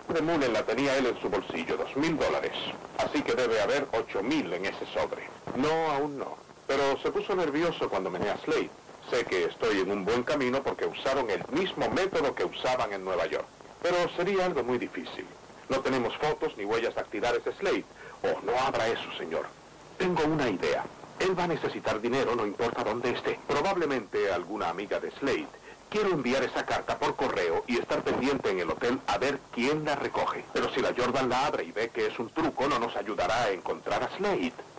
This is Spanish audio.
de Mullen la tenía él en su bolsillo, $2,000. Así que debe haber 8,000 en ese sobre. No, aún no. Pero se puso nervioso cuando mené a Slade. Sé que estoy en un buen camino porque usaron el mismo método que usaban en Nueva York. Pero sería algo muy difícil. No tenemos fotos ni huellas dactilares de Slade. Oh, no habrá eso, señor. Tengo una idea. Él va a necesitar dinero, no importa dónde esté. Probablemente alguna amiga de Slade. Quiero enviar esa carta por correo y estar pendiente en el hotel a ver quién la recoge. Pero si la Jordan la abre y ve que es un truco, no nos ayudará a encontrar a Slade.